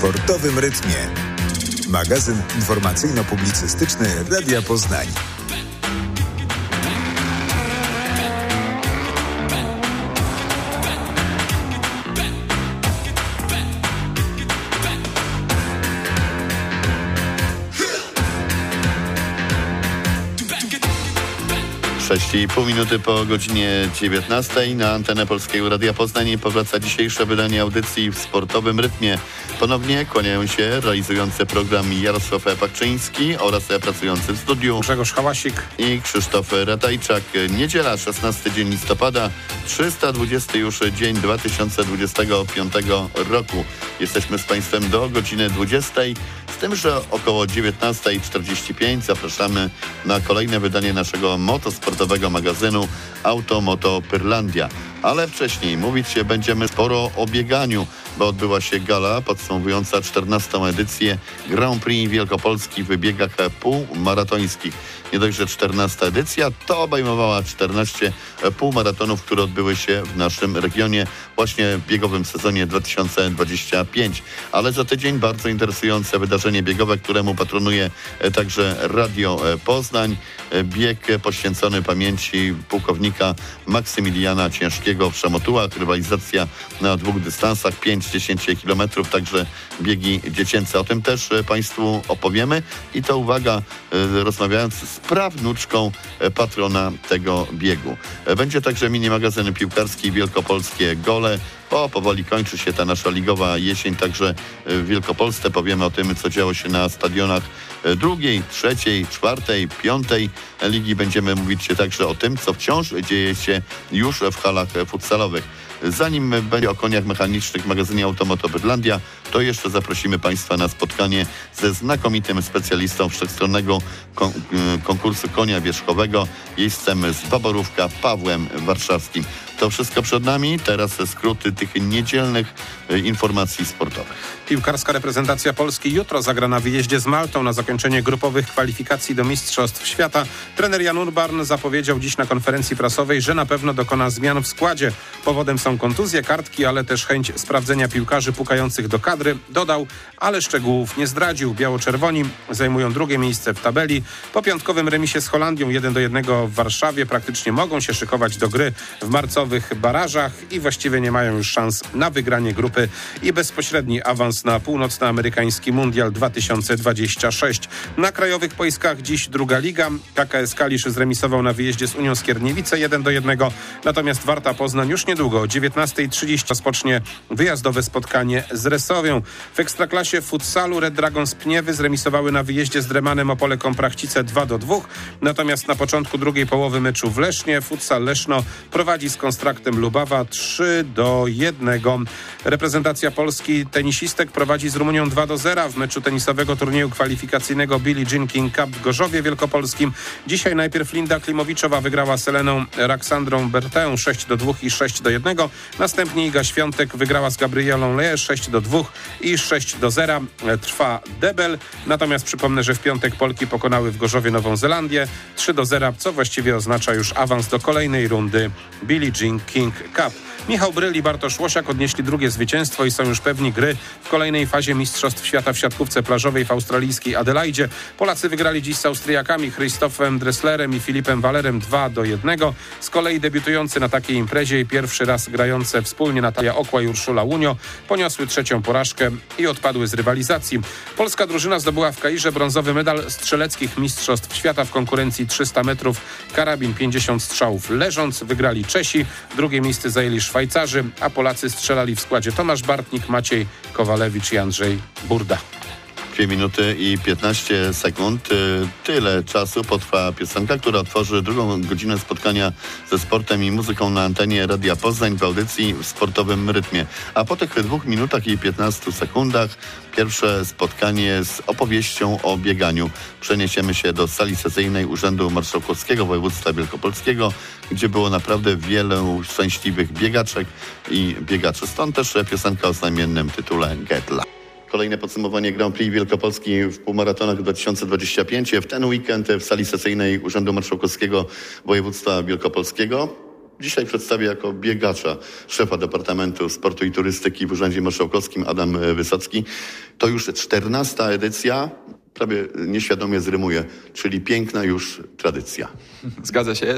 sportowym rytmie. Magazyn informacyjno-publicystyczny Radia Poznań. I pół minuty po godzinie 19 na antenę Polskiego Radia Poznań powraca dzisiejsze wydanie audycji w sportowym rytmie. Ponownie kłaniają się realizujący program Jarosław Pakczyński oraz pracujący w studiu Grzegorz Hałasik i Krzysztof Ratajczak. Niedziela, 16 dzień listopada, 320 już dzień 2025 roku. Jesteśmy z Państwem do godziny 20, z tym, że około 19:45 zapraszamy na kolejne wydanie naszego motosportowego magazynu Auto Moto Pyrlandia. Ale wcześniej mówić się będziemy sporo o bieganiu, bo odbyła się gala podsumowująca 14. edycję Grand Prix Wielkopolski w biegach półmaratońskich. Nie dość, że 14. edycja, to obejmowała 14 półmaratonów, które odbyły się w naszym regionie właśnie w biegowym sezonie 2025. Ale za tydzień bardzo interesujące wydarzenie biegowe, któremu patronuje także Radio Poznań. Bieg poświęcony pamięci pułkownika Maksymiliana Ciężkiego w Szamotułach. Rywalizacja na 2 dystansach, 5-10 kilometrów, także biegi dziecięce. O tym też Państwu opowiemy i to uwaga, rozmawiając z prawnuczką patrona tego biegu. Będzie także mini magazyn piłkarski Wielkopolskie Gole. Powoli kończy się ta nasza ligowa jesień, także w Wielkopolsce powiemy o tym, co działo się na stadionach 2., 3., 4., 5. ligi. Będziemy mówić także o tym, co wciąż dzieje się już w halach futsalowych. Zanim będzie o koniach mechanicznych w magazynie Automoto Bydlandia, to jeszcze zaprosimy Państwa na spotkanie ze znakomitym specjalistą wszechstronnego konkursu konia wierzchowego, jeźdźcem z Baborówka, Pawłem Warszawskim. To wszystko przed nami. Teraz skróty tych niedzielnych informacji sportowych. Piłkarska reprezentacja Polski jutro zagra na wyjeździe z Maltą na zakończenie grupowych kwalifikacji do Mistrzostw Świata. Trener Jan Urban zapowiedział dziś na konferencji prasowej, że na pewno dokona zmian w składzie. Powodem są kontuzje, kartki, ale też chęć sprawdzenia piłkarzy pukających do kadry. Dodał, ale szczegółów nie zdradził. Biało-czerwoni zajmują drugie miejsce w tabeli. Po piątkowym remisie z Holandią 1-1 w Warszawie praktycznie mogą się szykować do gry w marcowych barażach i właściwie nie mają już szans na wygranie grupy i bezpośredni awans na północnoamerykański Mundial 2026. Na krajowych boiskach dziś druga liga. KKS Kalisz zremisował na wyjeździe z Unią Skierniewice 1-1. Natomiast Warta Poznań już niedługo o 19:30 rozpocznie wyjazdowe spotkanie z Resowią. W Ekstraklasie futsalu Red Dragons Pniewy zremisowały na wyjeździe z Dremanem Opole Komprachcice 2-2. Natomiast na początku drugiej połowy meczu w Lesznie futsal Leszno prowadzi z Konstraktem Lubawa 3-1. Reprezentacja Polski tenisistek prowadzi z Rumunią 2-0 w meczu tenisowego turnieju kwalifikacyjnego Billie Jean King Cup w Gorzowie Wielkopolskim. Dzisiaj najpierw Linda Klimowiczowa wygrała z Eleną Raksandrą Berteą 6-2 i 6-1. Następnie Iga Świątek wygrała z Gabrielą Leje 6-2 i 6-0. Trwa debel. Natomiast przypomnę, że w piątek Polki pokonały w Gorzowie Nową Zelandię 3-0, co właściwie oznacza już awans do kolejnej rundy Billie Jean King Cup. Michał Bryl i Bartosz Łosiak odnieśli drugie zwycięstwo i są już pewni gry w kolejnej fazie Mistrzostw Świata w siatkówce plażowej w australijskiej Adelaidzie. Polacy wygrali dziś z Austriakami Christophem Dresslerem i Filipem Wallerem 2-1. Z kolei debiutujący na takiej imprezie i pierwszy raz grające wspólnie Natalia Okła i Urszula Łunio poniosły trzecią porażkę i odpadły z rywalizacji. Polska drużyna zdobyła w Kairze brązowy medal strzeleckich Mistrzostw Świata w konkurencji 300 metrów karabin 50 strzałów leżąc. Wygrali Czesi, drugie miejsce zajęli Szwajcarzy, a Polacy strzelali w składzie Tomasz Bartnik, Maciej Kowalewicz i Andrzej Burda. 2 minuty i 15 sekund. Tyle czasu potrwa piosenka, która otworzy drugą godzinę spotkania ze sportem i muzyką na antenie Radia Poznań w audycji w sportowym rytmie. A po tych 2 minutach i 15 sekundach pierwsze spotkanie z opowieścią o bieganiu. Przeniesiemy się do sali sesyjnej Urzędu Marszałkowskiego Województwa Wielkopolskiego, gdzie było naprawdę wielu szczęśliwych biegaczek i biegaczy. Stąd też piosenka o znamiennym tytule Get Lucky. Kolejne podsumowanie Grand Prix Wielkopolski w półmaratonach 2025. W ten weekend w sali sesyjnej Urzędu Marszałkowskiego Województwa Wielkopolskiego Dzisiaj przedstawię jako biegacza szefa Departamentu Sportu i Turystyki w Urzędzie Marszałkowskim Adam Wysocki. To już 14. edycja, prawie nieświadomie zrymuję, czyli piękna już tradycja. Zgadza się.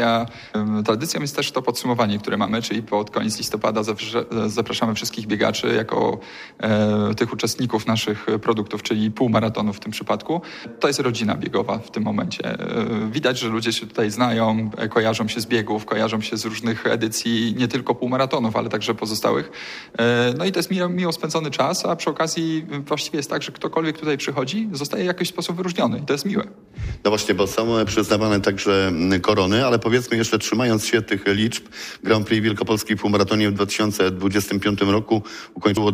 Tradycją jest też to podsumowanie, które mamy, czyli pod koniec listopada zapraszamy wszystkich biegaczy jako tych uczestników naszych produktów, czyli półmaratonu w tym przypadku. To jest rodzina biegowa w tym momencie. Widać, że ludzie się tutaj znają, kojarzą się z biegów, kojarzą się z różnych edycji, nie tylko półmaratonów, ale także pozostałych. No i to jest miło spędzony czas, a przy okazji właściwie jest tak, że ktokolwiek tutaj przychodzi, zostaje w jakiś sposób wyróżniony i to jest miłe. No właśnie, bo są przyznawane także korony, ale powiedzmy jeszcze, trzymając się tych liczb, Grand Prix Wielkopolski w półmaratonie w 2025 roku ukończyło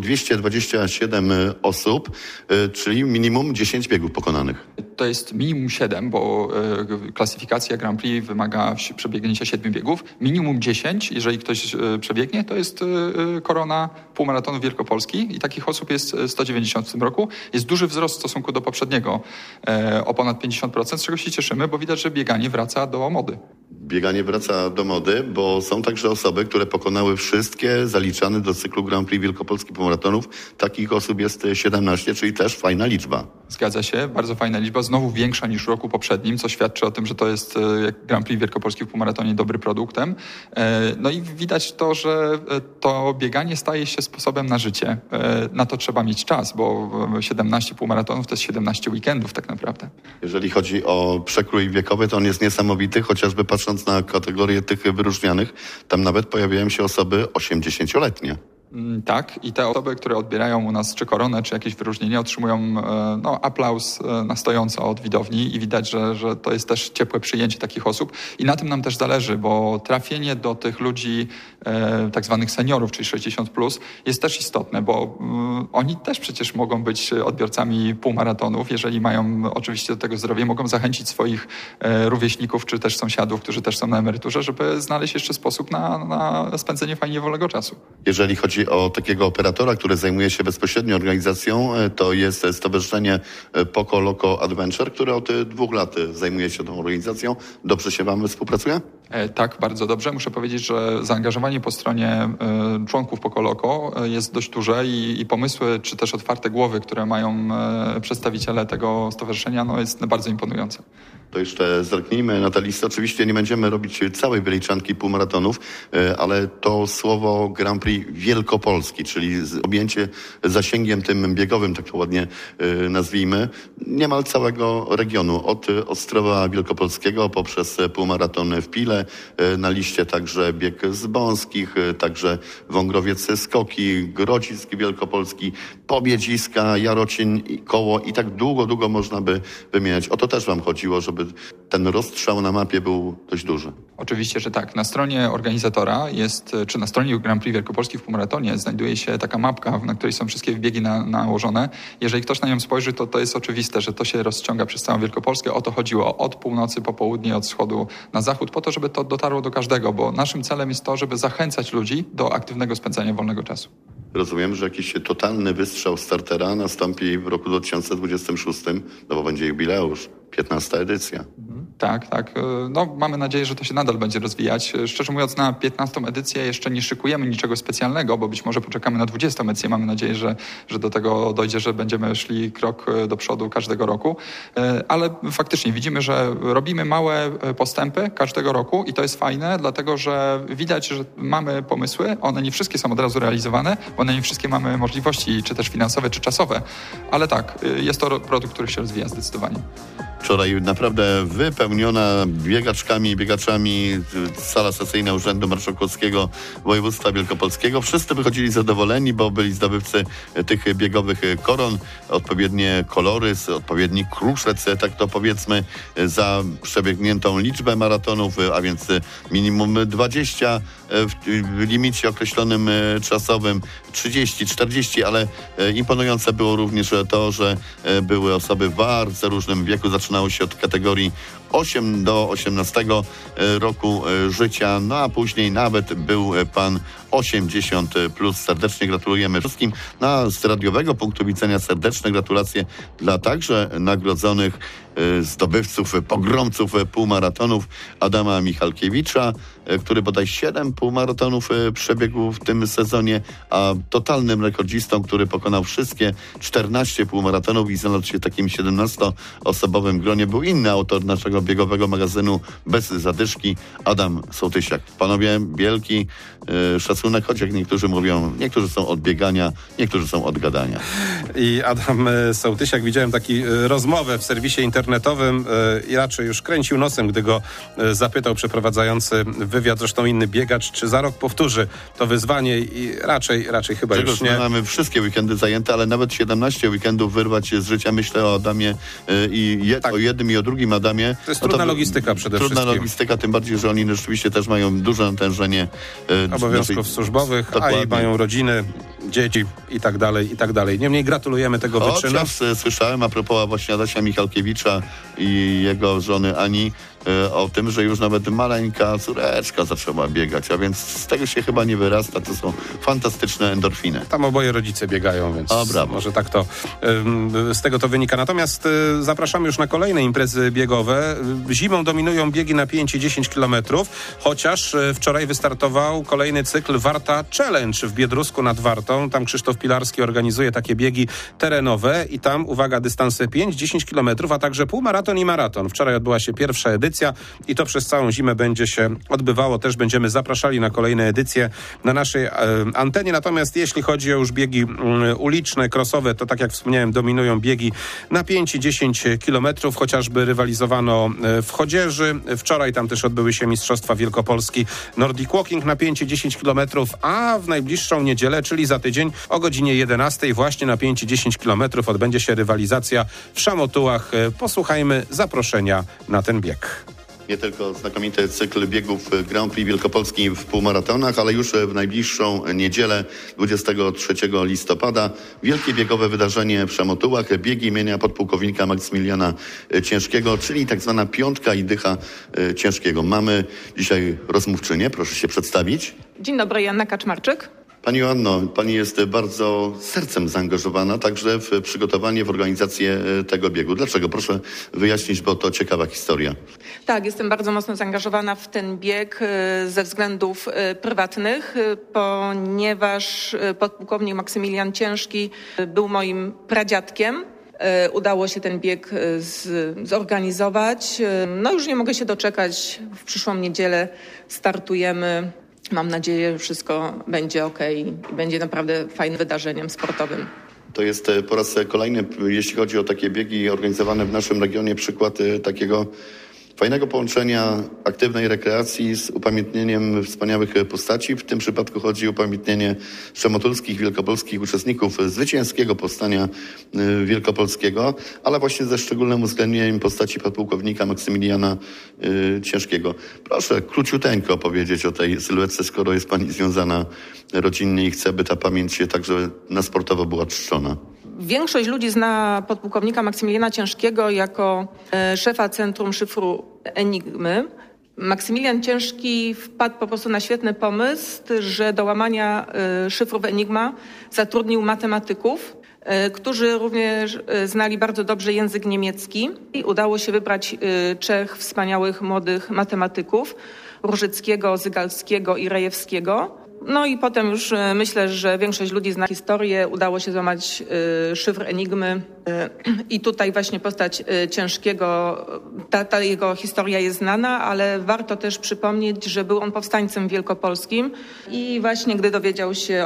227 osób, czyli minimum 10 biegów pokonanych. To jest minimum 7, bo klasyfikacja Grand Prix wymaga przebiegnięcia 7 biegów. Minimum 10, jeżeli ktoś przebiegnie, to jest korona półmaratonu Wielkopolski i takich osób jest 190 w tym roku. Jest duży wzrost w stosunku do poprzedniego o ponad 50%, z czego się cieszymy, bo widać, że bieganie wraca do mody. Bieganie wraca do mody, bo są także osoby, które pokonały wszystkie zaliczane do cyklu Grand Prix Wielkopolski półmaratonów. Takich osób jest 17, czyli też fajna liczba. Zgadza się, bardzo fajna liczba, znowu większa niż w roku poprzednim, co świadczy o tym, że to jest Grand Prix Wielkopolski w półmaratonie dobrym produktem. No i widać to, że to bieganie staje się sposobem na życie. Na to trzeba mieć czas, bo 17 półmaratonów to jest 17 weekendów tak naprawdę. Jeżeli chodzi o przekrój wiekowy, to on jest niesamowity, chociażby patrząc na kategorię tych wyróżnianych, tam nawet pojawiają się osoby 80-letnie. Tak, i te osoby, które odbierają u nas czy koronę, czy jakieś wyróżnienie, otrzymują aplauz na stojąco od widowni i widać, że to jest też ciepłe przyjęcie takich osób i na tym nam też zależy, bo trafienie do tych ludzi tak zwanych seniorów, czyli 60+, jest też istotne, bo oni też przecież mogą być odbiorcami półmaratonów, jeżeli mają oczywiście do tego zdrowie, mogą zachęcić swoich rówieśników, czy też sąsiadów, którzy też są na emeryturze, żeby znaleźć jeszcze sposób na spędzenie fajnie wolnego czasu. Jeżeli chodzi o takiego operatora, który zajmuje się bezpośrednio organizacją, to jest Stowarzyszenie Poco Loco Adventure, które od 2 lat zajmuje się tą organizacją. Dobrze się wam współpracuje? Tak, bardzo dobrze. Muszę powiedzieć, że zaangażowanie po stronie członków Poco Loco jest dość duże i pomysły, czy też otwarte głowy, które mają przedstawiciele tego stowarzyszenia, jest bardzo imponujące. To jeszcze zerknijmy na tę listę. Oczywiście nie będziemy robić całej wyliczanki półmaratonów, ale to słowo Grand Prix Wielkopolski, czyli objęcie zasięgiem tym biegowym, tak to ładnie nazwijmy, niemal całego regionu. Od Ostrowa Wielkopolskiego poprzez półmaraton w Pile, na liście także bieg z Bąskich, także Wągrowiec Skoki, Grodzisk Wielkopolski, Pobiedziska, Jarocin, Koło i tak długo można by wymieniać. O to też wam chodziło, żeby ten rozstrzał na mapie był dość duży. Oczywiście, że tak. Na stronie organizatora czy na stronie Grand Prix Wielkopolski w półmaratonie znajduje się taka mapka, na której są wszystkie biegi nałożone. Jeżeli ktoś na nią spojrzy, to jest oczywiste, że to się rozciąga przez całą Wielkopolskę. O to chodziło od północy po południe, od wschodu na zachód, po to, żeby to dotarło do każdego, bo naszym celem jest to, żeby zachęcać ludzi do aktywnego spędzania wolnego czasu. Rozumiem, że jakiś totalny wystrzał startera nastąpi w roku 2026, bo będzie jubileusz, 15. edycja. Tak. Mamy nadzieję, że to się nadal będzie rozwijać. Szczerze mówiąc, na 15. edycję jeszcze nie szykujemy niczego specjalnego, bo być może poczekamy na 20. edycję. Mamy nadzieję, że do tego dojdzie, że będziemy szli krok do przodu każdego roku. Ale faktycznie widzimy, że robimy małe postępy każdego roku i to jest fajne, dlatego że widać, że mamy pomysły. One nie wszystkie są od razu realizowane, bo one nie wszystkie mamy możliwości, czy też finansowe, czy czasowe. Ale tak, jest to produkt, który się rozwija zdecydowanie. Wczoraj naprawdę wypełniona biegaczkami i biegaczami sala sesyjna Urzędu Marszałkowskiego Województwa Wielkopolskiego. Wszyscy wychodzili zadowoleni, bo byli zdobywcy tych biegowych koron, odpowiednie kolory, odpowiedni kruszec, tak to powiedzmy, za przebiegniętą liczbę maratonów, a więc minimum 20 w limicie określonym czasowym, 30, 40, ale imponujące było również to, że były osoby w bardzo różnym wieku. Zaczynało się od kategorii 8 do 18 roku życia, a później nawet był pan 80+. Serdecznie gratulujemy wszystkim. Z radiowego punktu widzenia serdeczne gratulacje dla także nagrodzonych zdobywców, pogromców półmaratonów Adama Michalkiewicza, który bodaj 7 półmaratonów przebiegł w tym sezonie, a totalnym rekordzistą, który pokonał wszystkie 14 półmaratonów i znalazł się w takim 17-osobowym gronie, był inny autor naszego biegowego magazynu Bez Zadyszki, Adam Sołtysiak. Panowie, wielki szacunek, choć jak niektórzy mówią, niektórzy są od biegania, niektórzy są od gadania. I Adam Sołtysiak, widziałem taki rozmowę w serwisie internetowym i raczej już kręcił nosem, gdy go zapytał przeprowadzający wywiad, zresztą inny biegacz, czy za rok powtórzy to wyzwanie i raczej chyba już nie. Mamy wszystkie weekendy zajęte, ale nawet 17 weekendów wyrwać z życia. Myślę o Adamie o jednym i o drugim Adamie. To jest trudna logistyka przede wszystkim. Trudna logistyka, tym bardziej, że oni rzeczywiście też mają duże natężenie obowiązków służbowych, dokładnie. A i mają rodziny, dzieci i tak dalej. Niemniej gratulujemy tego wyczynu. Słyszałem a propos właśnie Adasia Michalkiewicza i jego żony Ani o tym, że już nawet maleńka córeczka zaczęła biegać, a więc z tego się chyba nie wyrasta. To są fantastyczne endorfiny. Tam oboje rodzice biegają, więc może tak to z tego to wynika. Natomiast zapraszamy już na kolejne imprezy biegowe. Zimą dominują biegi na 5 i 10 kilometrów, chociaż wczoraj wystartował kolejny cykl Warta Challenge w Biedrusku nad Wartą. Tam Krzysztof Pilarski organizuje takie biegi terenowe i tam, uwaga, dystanse 5-10 kilometrów, a także półmaraton i maraton. Wczoraj odbyła się pierwsza edycja i to przez całą zimę będzie się odbywało. Też będziemy zapraszali na kolejne edycje na naszej antenie. Natomiast jeśli chodzi o już biegi uliczne, crossowe, to tak jak wspomniałem, dominują biegi na 5 i 10 kilometrów. Chociażby rywalizowano w Chodzieży. Wczoraj tam też odbyły się Mistrzostwa Wielkopolski Nordic Walking na 5 i 10 kilometrów, a w najbliższą niedzielę, czyli za tydzień o godzinie 11 właśnie na 5 i 10 kilometrów odbędzie się rywalizacja w Szamotułach. Posłuchajmy zaproszenia na ten bieg. Nie tylko znakomity cykl biegów Grand Prix Wielkopolski w półmaratonach, ale już w najbliższą niedzielę 23 listopada wielkie biegowe wydarzenie w Szamotułach, biegi imienia podpułkownika Maksymiliana Ciężkiego, czyli tak zwana piątka i dycha Ciężkiego. Mamy dzisiaj rozmówczynię, proszę się przedstawić. Dzień dobry, Joanna Kaczmarczyk. Pani Joanno, pani jest bardzo sercem zaangażowana także w przygotowanie, w organizację tego biegu. Dlaczego? Proszę wyjaśnić, bo to ciekawa historia. Tak, jestem bardzo mocno zaangażowana w ten bieg ze względów prywatnych, ponieważ podpułkownik Maksymilian Ciężki był moim pradziadkiem. Udało się ten bieg zorganizować. No już nie mogę się doczekać. W przyszłą niedzielę startujemy. Mam nadzieję, że wszystko będzie okej i będzie naprawdę fajnym wydarzeniem sportowym. To jest po raz kolejny, jeśli chodzi o takie biegi organizowane w naszym regionie, przykład takiego fajnego połączenia aktywnej rekreacji z upamiętnieniem wspaniałych postaci. W tym przypadku chodzi o upamiętnienie szamotulskich, wielkopolskich uczestników zwycięskiego powstania wielkopolskiego, ale właśnie ze szczególnym uwzględnieniem postaci podpułkownika Maksymiliana Ciężkiego. Proszę króciuteńko opowiedzieć o tej sylwetce, skoro jest pani związana rodzinnie i chce, by ta pamięć także na sportowo była czczona. Większość ludzi zna podpułkownika Maksymiliana Ciężkiego jako szefa Centrum Szyfru Enigmy. Maksymilian Ciężki wpadł po prostu na świetny pomysł, że do łamania szyfrów Enigma zatrudnił matematyków, którzy również znali bardzo dobrze język niemiecki i udało się wybrać 3 wspaniałych młodych matematyków, Różyckiego, Zygalskiego i Rejewskiego. No i potem już myślę, że większość ludzi zna historię. Udało się złamać szyfr Enigmy i tutaj właśnie postać Ciężkiego, ta jego historia jest znana, ale warto też przypomnieć, że był on powstańcem wielkopolskim i właśnie gdy dowiedział się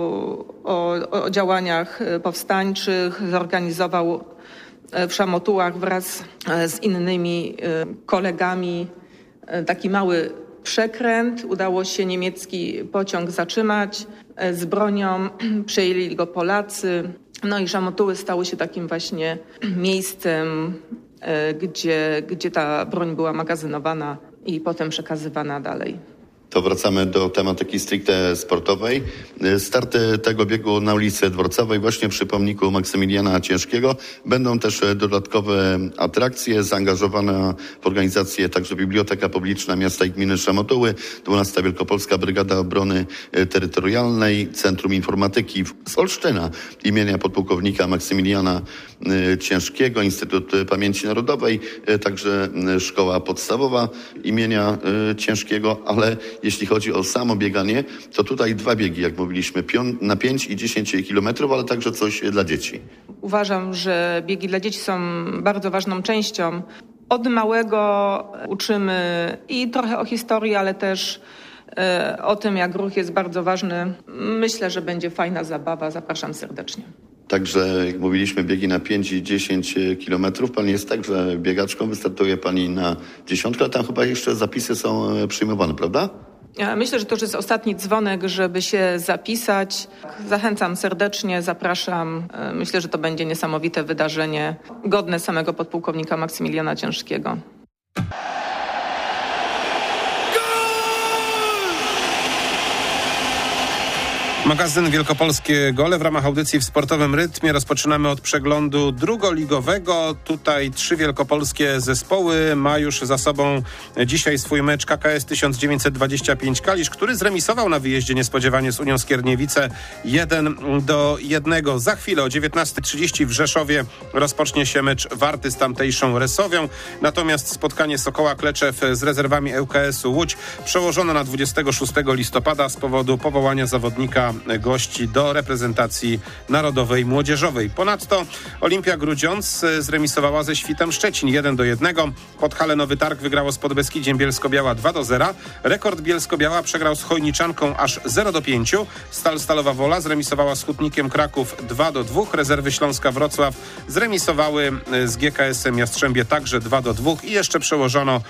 o działaniach powstańczych, zorganizował w Szamotułach wraz z innymi kolegami taki mały przekręt. Udało się niemiecki pociąg zatrzymać z bronią, przejęli go Polacy. No i Szamotuły stały się takim właśnie miejscem, gdzie ta broń była magazynowana i potem przekazywana dalej. To wracamy do tematyki stricte sportowej. Start tego biegu na ulicy Dworcowej, właśnie przy pomniku Maksymiliana Ciężkiego. Będą też dodatkowe atrakcje, zaangażowana w organizację także Biblioteka Publiczna Miasta i Gminy Szamotuły, 12. Wielkopolska Brygada Obrony Terytorialnej, Centrum Informatyki z Olsztyna imienia podpułkownika Maksymiliana Ciężkiego, Instytut Pamięci Narodowej, także Szkoła Podstawowa imienia Ciężkiego, ale jeśli chodzi o samo bieganie, to tutaj 2 biegi, jak mówiliśmy, na 5 i 10 kilometrów, ale także coś dla dzieci. Uważam, że biegi dla dzieci są bardzo ważną częścią. Od małego uczymy i trochę o historii, ale też o tym, jak ruch jest bardzo ważny. Myślę, że będzie fajna zabawa. Zapraszam serdecznie. Także, jak mówiliśmy, biegi na 5 i 10 kilometrów. Pani jest także biegaczką, wystartuje pani na 10, ale tam chyba jeszcze zapisy są przyjmowane, prawda? Ja myślę, że to już jest ostatni dzwonek, żeby się zapisać. Zachęcam serdecznie, zapraszam. Myślę, że to będzie niesamowite wydarzenie, godne samego podpułkownika Maksymiliana Ciężkiego. Magazyn Wielkopolskie Gole w ramach audycji w sportowym rytmie. Rozpoczynamy od przeglądu drugoligowego. Tutaj 3 wielkopolskie zespoły ma już za sobą dzisiaj swój mecz KKS 1925 Kalisz, który zremisował na wyjeździe niespodziewanie z Unią Skierniewice 1-1. Za chwilę o 19:30 w Rzeszowie rozpocznie się mecz Warty z tamtejszą Resowią. Natomiast spotkanie Sokoła Kleczew z rezerwami ŁKS-u Łódź przełożono na 26 listopada z powodu powołania zawodnika gości do reprezentacji narodowej młodzieżowej. Ponadto Olimpia Grudziądz zremisowała ze Świtem Szczecin 1-1. Podhale Nowy Targ wygrało z Podbeskidziem Bielsko-Biała 2-0. Rekord Bielsko-Biała przegrał z Chojniczanką aż 0-5. Stal Stalowa Wola zremisowała z Hutnikiem Kraków 2-2. Rezerwy Śląska Wrocław zremisowały z GKS-em Jastrzębie także 2-2 i jeszcze przełożono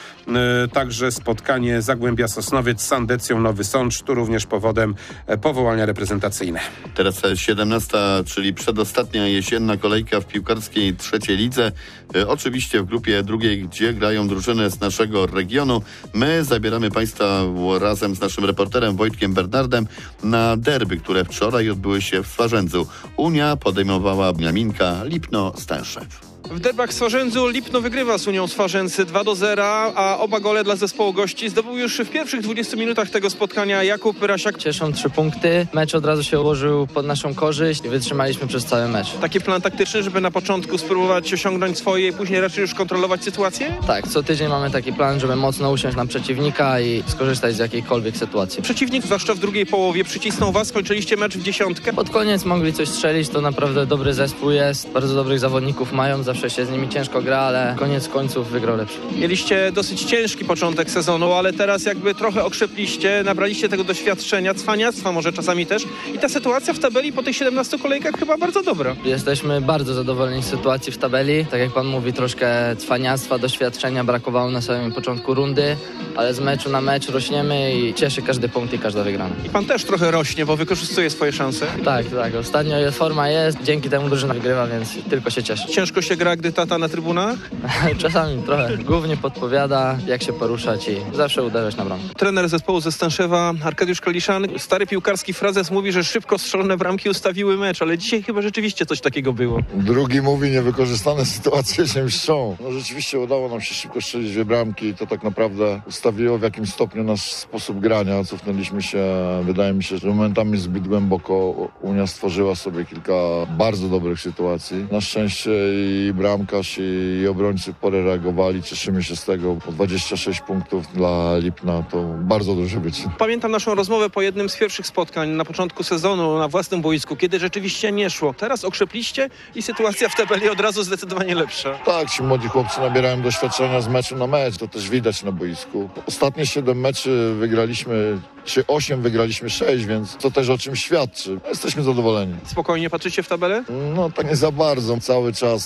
także spotkanie Zagłębia Sosnowiec z Sandecją Nowy Sącz. Tu również powodem powołania reprezentacyjne. Teraz 17, czyli przedostatnia jesienna kolejka w piłkarskiej trzeciej lidze. Oczywiście w grupie drugiej, gdzie grają drużyny z naszego regionu. My zabieramy Państwa razem z naszym reporterem Wojtkiem Bernardem na derby, które wczoraj odbyły się w Swarzędzu. Unia podejmowała Beniaminka Lipno-Stęszew. W derbach Swarzędzu Lipno wygrywa z Unią Swarzędz 2-0, a oba gole dla zespołu gości zdobył już w pierwszych 20 minutach tego spotkania Jakub Rasiak. Cieszą 3 punkty. Mecz od razu się ułożył pod naszą korzyść i wytrzymaliśmy przez cały mecz. Taki plan taktyczny, żeby na początku spróbować osiągnąć swoje i później raczej już kontrolować sytuację? Tak, co tydzień mamy taki plan, żeby mocno usiąść na przeciwnika i skorzystać z jakiejkolwiek sytuacji. Przeciwnik, zwłaszcza w drugiej połowie, przycisnął was, skończyliście mecz w 10. Pod koniec mogli coś strzelić, to naprawdę dobry zespół jest. Bardzo dobrych zawodników mają, zawsze się z nimi ciężko gra, ale koniec końców wygrał lepszy. Mieliście dosyć ciężki początek sezonu, ale teraz jakby trochę okrzepliście, nabraliście tego doświadczenia, cwaniactwa może czasami też i ta sytuacja w tabeli po tych 17 kolejkach chyba bardzo dobra. Jesteśmy bardzo zadowoleni z sytuacji w tabeli. Tak jak pan mówi, troszkę cwaniactwa, doświadczenia brakowało na samym początku rundy, ale z meczu na mecz rośniemy i cieszy każdy punkt i każda wygrana. I pan też trochę rośnie, bo wykorzystuje swoje szanse. Tak. Ostatnio forma jest, dzięki temu drużyna wygrywa, więc tylko się cieszę. Ciężko się gra, gdy tata na trybunach? Czasami trochę. Głównie podpowiada, jak się poruszać i zawsze uderzać na bramkę. Trener zespołu ze Stęszewa, Arkadiusz Kaliszan, stary piłkarski frazes mówi, że szybko strzelone bramki ustawiły mecz, ale dzisiaj chyba rzeczywiście coś takiego było. Drugi mówi, niewykorzystane sytuacje się mszczą. No rzeczywiście udało nam się szybko strzelić 2 bramki i to tak naprawdę ustawiło w jakimś stopniu nasz sposób grania. Cofnęliśmy się, wydaje mi się, że momentami zbyt głęboko. Unia stworzyła sobie kilka bardzo dobrych sytuacji. Na szczęście i bramkarz i obrońcy w porę reagowali. Cieszymy się z tego. 26 punktów dla Lipna to bardzo duży wyczyn. Pamiętam naszą rozmowę po jednym z pierwszych spotkań na początku sezonu na własnym boisku, kiedy rzeczywiście nie szło. Teraz okrzepliście i sytuacja w tabeli od razu zdecydowanie lepsza. Tak, ci młodzi chłopcy nabierają doświadczenia z meczu na mecz. To też widać na boisku. Ostatnie 7 meczy wygraliśmy, czy 8 wygraliśmy 6, więc to też o czym świadczy. Jesteśmy zadowoleni. Spokojnie patrzycie w tabelę? No tak nie za bardzo. Cały czas patrzymy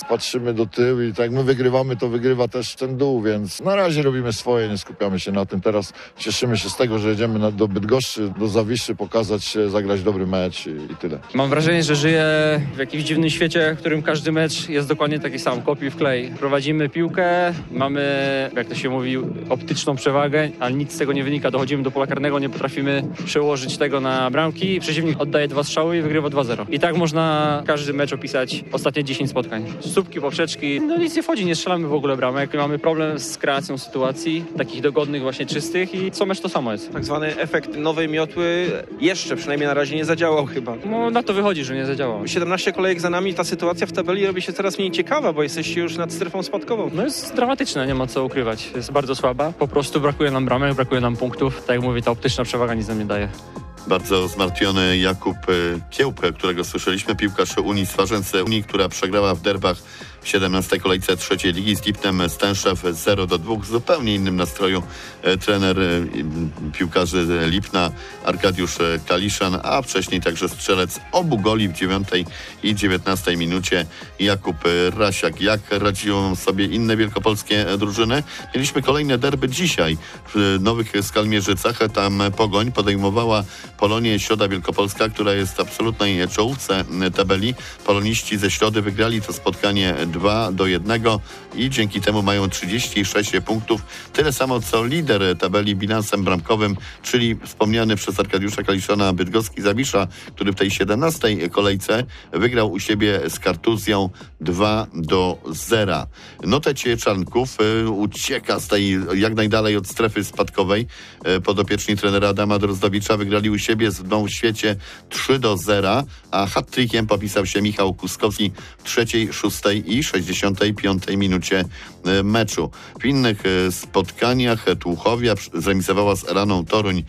lecimy do tyłu i tak jak my wygrywamy, to wygrywa też ten dół, więc na razie robimy swoje, nie skupiamy się na tym. Teraz cieszymy się z tego, że jedziemy do Bydgoszczy, do Zawiszy, pokazać się, zagrać dobry mecz i tyle. Mam wrażenie, że żyję w jakimś dziwnym świecie, w którym każdy mecz jest dokładnie taki sam, kopiuj w klej. Prowadzimy piłkę, mamy, jak to się mówi, optyczną przewagę, ale nic z tego nie wynika. Dochodzimy do pola karnego, nie potrafimy przełożyć tego na bramki. Przeciwnik oddaje 2 strzały i wygrywa 2-0. I tak można każdy mecz opisać ostatnie 10 spotkań. Słupki, poprzeczki, no nic nie wchodzi, nie strzelamy w ogóle bramek. Mamy problem z kreacją sytuacji, takich dogodnych, właśnie czystych i co mecz to samo jest. Tak zwany efekt nowej miotły jeszcze przynajmniej na razie nie zadziałał chyba. No na to wychodzi, że nie zadziałał. 17 kolejek za nami, ta sytuacja w tabeli robi się coraz mniej ciekawa, bo jesteście już nad strefą spadkową. No jest dramatyczne, nie ma co ukrywać. Jest bardzo słaba. Po prostu brakuje nam bramek, brakuje nam punktów. Tak jak mówię, ta optyczna przewaga nic nam nie daje. Bardzo zmartwiony Jakub Kiełb, którego słyszeliśmy, piłkarz Unii Swarzędz, Unii, która przegrała w derbach w 17. kolejce trzeciej ligi z Lipnem Stęszew 0-2. W zupełnie innym nastroju trener piłkarzy Lipna Arkadiusz Kaliszan, a wcześniej także strzelec obu goli w 9. i 19. minucie Jakub Rasiak. Jak radziły sobie inne wielkopolskie drużyny? Mieliśmy kolejne derby dzisiaj w Nowych Skalmierzycach. Tam Pogoń podejmowała Polonię Środa Wielkopolska, która jest w absolutnej czołówce tabeli. Poloniści ze Środy wygrali to spotkanie 2-1 i dzięki temu mają 36 punktów. Tyle samo co lider tabeli bilansem bramkowym, czyli wspomniany przez Arkadiusza Kaliszana bydgoski Zawisza, który w tej 17. kolejce wygrał u siebie z Kartuzją 2-0. Noteć Czarnków ucieka z tej jak najdalej od strefy spadkowej. Podopieczni trenera Adama Drozdowicza wygrali u siebie z Dną w Świecie 3-0, a hat-trickiem popisał się Michał Kuskowski w 3., 6. i 65. minucie meczu. W innych spotkaniach Tłuchowia zremisowała z Eraną Toruń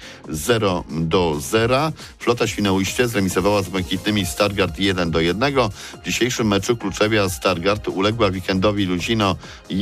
0-0. Flota Świnoujście zremisowała z Błękitnymi Stargard 1-1. W dzisiejszym meczu Kluczewia Stargard uległa Weekendowi Luzino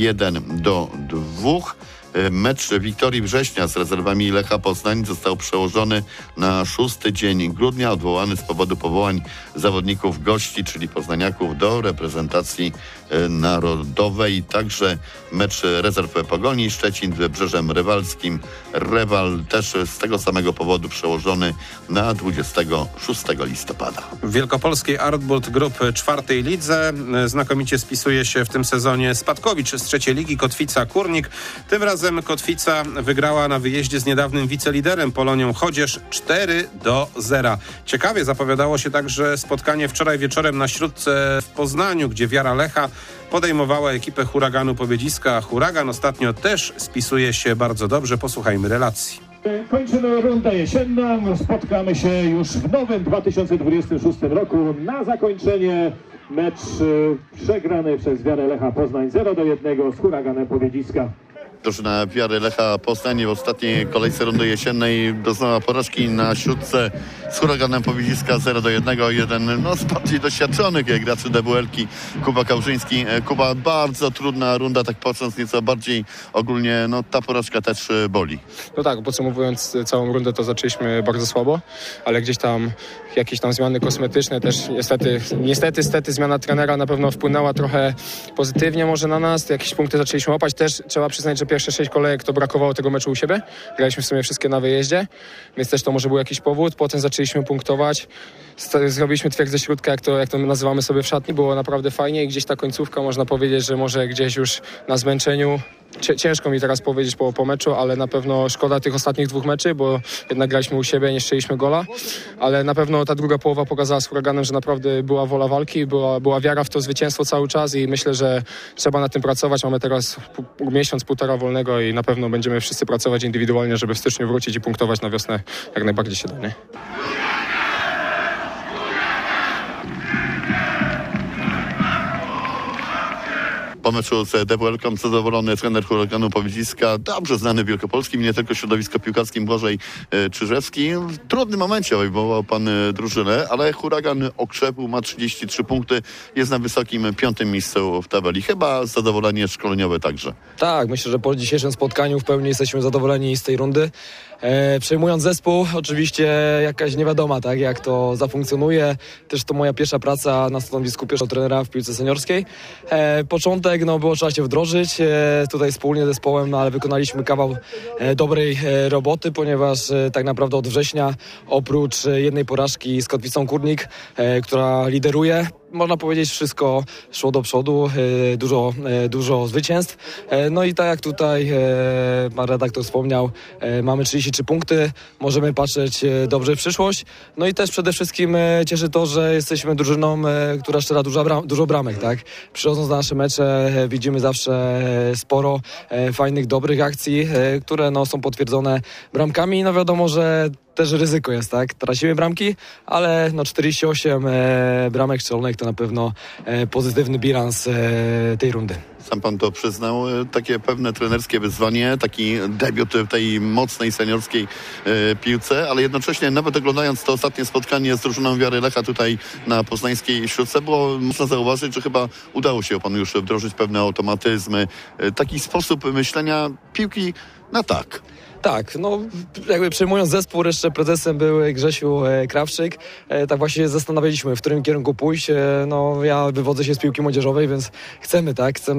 1-2. Mecz Wiktorii Września z rezerwami Lecha Poznań został przełożony na 6. dzień grudnia, odwołany z powodu powołań zawodników gości, czyli poznaniaków, do reprezentacji narodowej. Także mecz rezerw Pogoni Szczecin z Wybrzeżem Rywalskim. Rewal też z tego samego powodu przełożony na 26 listopada. W wielkopolskiej Artbold Group 4. lidze znakomicie spisuje się w tym sezonie Spadkowicz z 3. ligi, Kotwica Kurnik. Tym razem Kotwica wygrała na wyjeździe z niedawnym wiceliderem Polonią Chodzież 4-0. Ciekawie zapowiadało się także spotkanie wczoraj wieczorem na Śródce w Poznaniu, gdzie Wiara Lecha podejmowała ekipę Huraganu Pobiedziska. Huragan ostatnio też spisuje się bardzo dobrze. Posłuchajmy relacji. Kończymy rundę jesienną. Spotkamy się już w nowym 2026 roku. Na zakończenie mecz przegrany przez Wiarę Lecha Poznań 0-1 z Huraganem Pobiedziska. Drużyna Wiary Lecha Poznań w ostatniej kolejce rundy jesiennej doznała porażki na Śródce z Huraganem Pobiedziska 0-1. Jeden z bardziej doświadczonych graczy DWL-ki, Kuba Kałżyński. Kuba, bardzo trudna runda, tak patrząc nieco bardziej ogólnie, ta porażka też boli. No tak, podsumowując całą rundę, to zaczęliśmy bardzo słabo, ale gdzieś tam jakieś tam zmiany kosmetyczne też niestety zmiana trenera na pewno wpłynęła trochę pozytywnie może na nas. Jakieś punkty zaczęliśmy łapać. Też trzeba przyznać, że pierwsze 6 kolejek to brakowało tego meczu u siebie. Graliśmy w sumie wszystkie na wyjeździe, więc też to może był jakiś powód. Potem zaczęliśmy punktować. Zrobiliśmy twierdzę śródkę, jak to nazywamy sobie w szatni. Było naprawdę fajnie i gdzieś ta końcówka, można powiedzieć, że może gdzieś już na zmęczeniu. Ciężko mi teraz powiedzieć po meczu, ale na pewno szkoda tych ostatnich 2 meczy, bo jednak graliśmy u siebie, nie strzeliśmy gola, ale na pewno ta druga połowa pokazała z Huraganem, że naprawdę była wola walki, była wiara w to zwycięstwo cały czas i myślę, że trzeba nad tym pracować. Mamy teraz miesiąc, półtora wolnego i na pewno będziemy wszyscy pracować indywidualnie, żeby w styczniu wrócić i punktować na wiosnę jak najbardziej się da, nie? Po meczu z DWL-ką zadowolony trener Huraganu Powiedziska, dobrze znany w Wielkopolskim i nie tylko środowisko piłkarskim, Błażej Czyżewski. W trudnym momencie obejmował pan drużynę, ale Huragan okrzepł, ma 33 punkty, jest na wysokim 5. miejscu w tabeli. Chyba zadowolenie szkoleniowe także. Tak, myślę, że po dzisiejszym spotkaniu w pełni jesteśmy zadowoleni z tej rundy. Przejmując zespół, oczywiście jakaś niewiadoma, tak, jak to zafunkcjonuje. Też to moja pierwsza praca na stanowisku pierwszego trenera w piłce seniorskiej. Początek, było trzeba się wdrożyć tutaj wspólnie z zespołem, ale wykonaliśmy kawał dobrej roboty, ponieważ tak naprawdę od września oprócz jednej porażki z Kotwicą Kurnik, która lideruje, można powiedzieć, wszystko szło do przodu, dużo zwycięstw. No i tak jak tutaj pan redaktor wspomniał, mamy 33 punkty, możemy patrzeć dobrze w przyszłość. No i też przede wszystkim cieszy to, że jesteśmy drużyną, która strzela dużo bramek, tak? Przychodząc na nasze mecze widzimy zawsze sporo fajnych, dobrych akcji, które są potwierdzone bramkami. No wiadomo, że też ryzyko jest, tak? Tracimy bramki, ale 48 bramek strzelonych to na pewno pozytywny bilans tej rundy. Sam pan to przyznał, takie pewne trenerskie wyzwanie, taki debiut w tej mocnej seniorskiej piłce, ale jednocześnie nawet oglądając to ostatnie spotkanie z drużyną Wiary Lecha tutaj na poznańskiej Śródce, było można zauważyć, że chyba udało się panu już wdrożyć pewne automatyzmy, taki sposób myślenia piłki na tak. Tak, jakby przejmując zespół, jeszcze prezesem był Grzesiu Krawczyk. Tak właśnie zastanawialiśmy, w którym kierunku pójść. Ja wywodzę się z piłki młodzieżowej, więc chcemy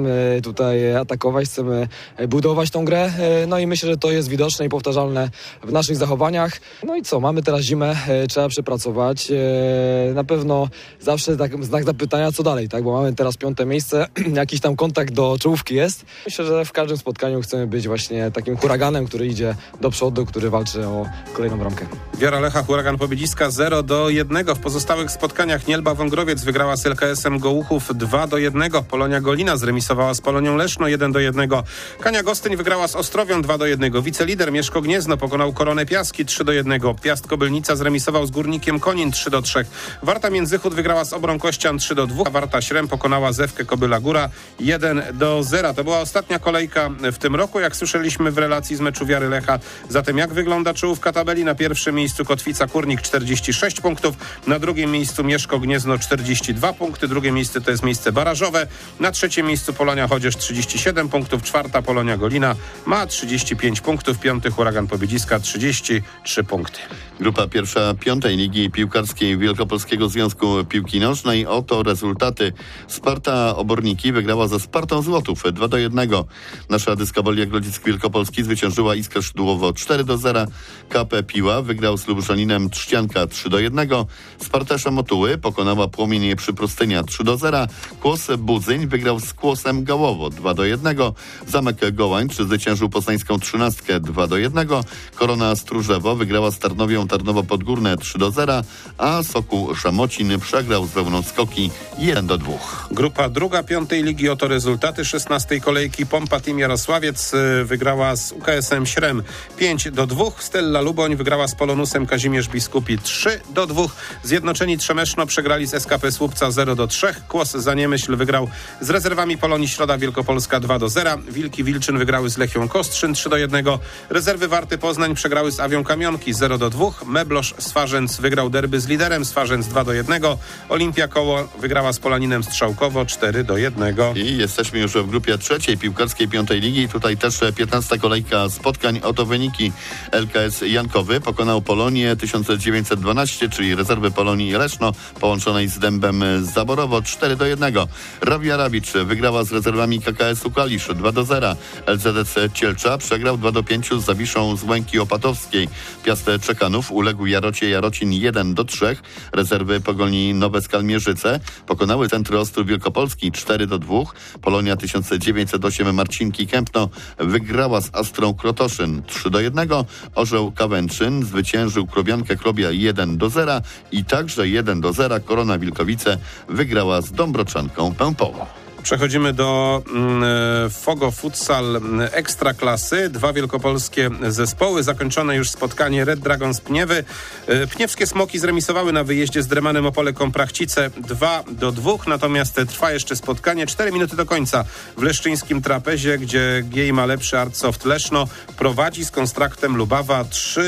tutaj atakować, chcemy budować tą grę. I myślę, że to jest widoczne i powtarzalne w naszych zachowaniach. No i co, mamy teraz zimę, trzeba przepracować. Na pewno zawsze znak zapytania, co dalej, tak? Bo mamy teraz 5. miejsce, jakiś tam kontakt do czołówki jest. Myślę, że w każdym spotkaniu chcemy być właśnie takim huraganem, który idzie do przodu, który walczy o kolejną bramkę. Wiara Lecha, Huragan Powiedziska 0-1. W pozostałych spotkaniach Nielba Wągrowiec wygrała z LKS-em Gołuchów 2-1. Polonia Golina zremisowała z Polonią Leszno 1-1. Kania Gostyń wygrała z Ostrowią 2-1. Wicelider Mieszko Gniezno pokonał Koronę Piaski 3-1. Piast Kobylnica zremisował z Górnikiem Konin 3-3. Warta Międzychód wygrała z Obrą Kościan 3-2. Warta Śrem pokonała Zewkę Kobyla Góra 1-0. To była ostatnia kolejka w tym roku, jak słyszeliśmy w relacji z meczu Wiary Lecha. Zatem jak wygląda czołówka tabeli? Na pierwszym miejscu Kotwica Kurnik 46 punktów, na drugim miejscu Mieszko Gniezno 42 punkty, drugie miejsce to jest miejsce barażowe, na trzecim miejscu Polonia Chodzież 37 punktów, czwarta Polonia Golina ma 35 punktów, 5. Huragan Powiedziska 33 punkty. Grupa pierwsza 5. Ligi Piłkarskiej Wielkopolskiego Związku Piłki Nożnej. Oto rezultaty. Sparta Oborniki wygrała ze Spartą Złotów 2-1. Nasza Dyskobolia Grodzisk Wielkopolski zwyciężyła Iskrę Szydłowo 4-0. KP Piła wygrał z Lubuszaninem Trzcianka 3-1. Sparta Szamotuły pokonała Płomienie Przyprostynia 3-0. Kłos Budzyń wygrał z Kłosem Gałowo 2-1. Zamek Gołańcz zwyciężył Poznańską 13 2-1. Korona Stróżewo wygrała z Tarnowią Tarnowo Podgórne 3-0, a Sokół Szamocin przegrał z Wełną Skoki 1-2. Grupa druga 5. Ligi, oto rezultaty 16. kolejki. Pompa Team Jarosławiec wygrała z UKS-em Śrem 5-2. Stella Luboń wygrała z Polonusem Kazimierz Biskupi 3-2. Zjednoczeni Trzemeszno przegrali z SKP Słupca 0-3. Kłos Zaniemyśl wygrał z rezerwami Polonii Środa Wielkopolska 2-0. Wilki Wilczyn wygrały z Lechią Kostrzyn 3-1. Rezerwy Warty Poznań przegrały z Awią Kamionki 0-2. Meblosz Swarzędz wygrał derby z Liderem Swarzędz 2-1. Olimpia Koło wygrała z Polaninem Strzałkowo 4-1. I jesteśmy już w grupie trzeciej piłkarskiej 5. Ligi. Tutaj też 15. kolejka spotkań. Oto wyniki. LKS Jankowy pokonał Polonię 1912, czyli rezerwy Polonii Leszno, połączonej z Dębem Zaborowo 4-1. Rawia Rawicz wygrała z rezerwami KKS-u Kalisz 2-0. LZS Cielcza przegrał 2-5 z Zawiszą z Łęki Opatowskiej. Piast Czekanów uległ Jarocie Jarocin 1-3. Rezerwy Pogoni Nowe Skalmierzyce pokonały Centry Ostrów Wielkopolski 4-2. Polonia 1908 Marcinki Kępno wygrała z Astrą Krotoszyn 3-1. Orzeł Kawęczyn zwyciężył Krobiankę Krobia 1-0 i także 1-0 Korona Wilkowice wygrała z Dąbroczanką Pępowo. Przechodzimy do Fogo Futsal Ekstraklasy. 2 wielkopolskie zespoły. Zakończone już spotkanie Red Dragons Pniewy. Pniewskie Smoki zremisowały na wyjeździe z Dremanem Opole Komprachcice 2-2. Natomiast trwa jeszcze spotkanie. 4 minuty do końca w leszczyńskim Trapezie, gdzie GEI ma lepszy Artsoft Leszno prowadzi z Konstraktem Lubawa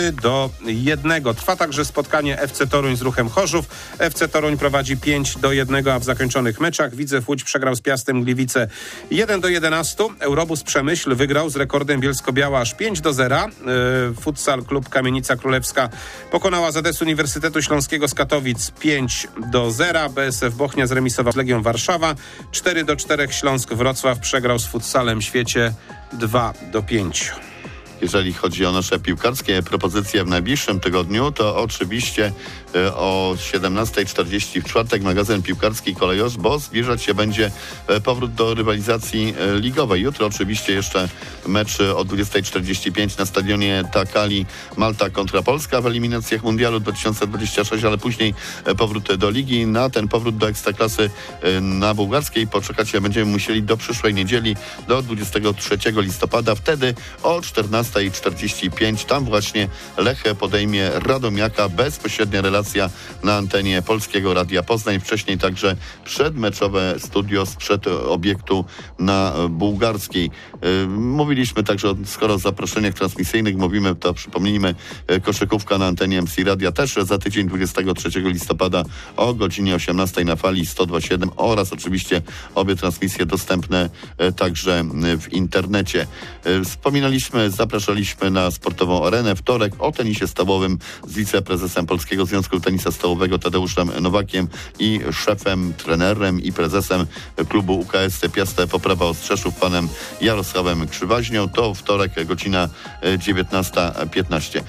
3-1. Trwa także spotkanie FC Toruń z Ruchem Chorzów. FC Toruń prowadzi 5-1, a w zakończonych meczach Widzew Łódź przegrał z Piastem Gliwice 1-11. Eurobus Przemyśl wygrał z Rekordem Bielsko-Biała aż 5-0. Futsal Klub Kamienica Królewska pokonała ZS Uniwersytetu Śląskiego z Katowic 5-0. BSF Bochnia zremisował z Legią Warszawa 4-4. Śląsk Wrocław przegrał z Futsalem Świecie 2-5. Jeżeli chodzi o nasze piłkarskie propozycje w najbliższym tygodniu, to oczywiście o 17:40 w czwartek magazyn piłkarski Kolejorz, bo zbliżać się będzie powrót do rywalizacji ligowej. Jutro oczywiście jeszcze mecz o 20:45 na stadionie Takali Malta kontra Polska w eliminacjach Mundialu 2026, ale później powrót do ligi. Na ten powrót do Ekstraklasy na bułgarskiej poczekać będziemy musieli do przyszłej niedzieli, do 23 listopada. Wtedy o 14:45 tam właśnie Lech podejmie Radomiaka. Bezpośrednia relacja na antenie Polskiego Radia Poznań. Wcześniej także przedmeczowe studio sprzed obiektu na bułgarskiej. Mówiliśmy także, skoro o zaproszeniach transmisyjnych mówimy, to przypomnijmy, koszykówka na antenie MC Radia też za tydzień 23 listopada o godzinie 18 na fali 102.7 oraz oczywiście obie transmisje dostępne także w internecie. Wspominaliśmy, zapraszaliśmy na sportową arenę wtorek o tenisie stołowym z wiceprezesem Polskiego Związku Tenisa Stołowego Tadeuszem Nowakiem i szefem, trenerem i prezesem klubu UKS Piast Poprawa Ostrzeszów panem Jarosławem Krzywaźnią. To wtorek, godzina 19:15.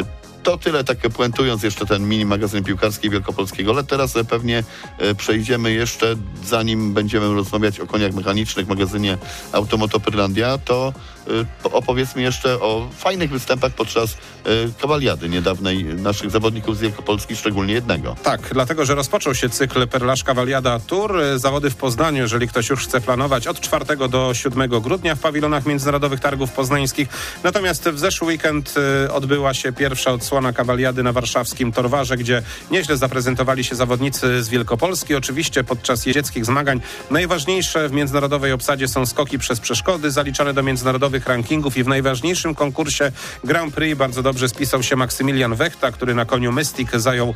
To tyle, tak puentując jeszcze ten mini magazyn piłkarski Wielkopolskiego, ale teraz pewnie przejdziemy jeszcze, zanim będziemy rozmawiać o koniach mechanicznych w magazynie Automoto Pyrlandia, to opowiedzmy jeszcze o fajnych występach podczas kawaliady niedawnej naszych zawodników z Wielkopolski, szczególnie jednego. Tak, dlatego, że rozpoczął się cykl Perlaż Kawaliada Tour. Zawody w Poznaniu, jeżeli ktoś już chce planować, od 4 do 7 grudnia w pawilonach Międzynarodowych Targów Poznańskich. Natomiast w zeszły weekend odbyła się pierwsza odsłona kawaliady na warszawskim Torwarze, gdzie nieźle zaprezentowali się zawodnicy z Wielkopolski. Oczywiście podczas jezieckich zmagań najważniejsze w międzynarodowej obsadzie są skoki przez przeszkody, zaliczane do międzynarodowych rankingów, i w najważniejszym konkursie Grand Prix bardzo dobrze spisał się Maksymilian Wechta, który na koniu Mystic zajął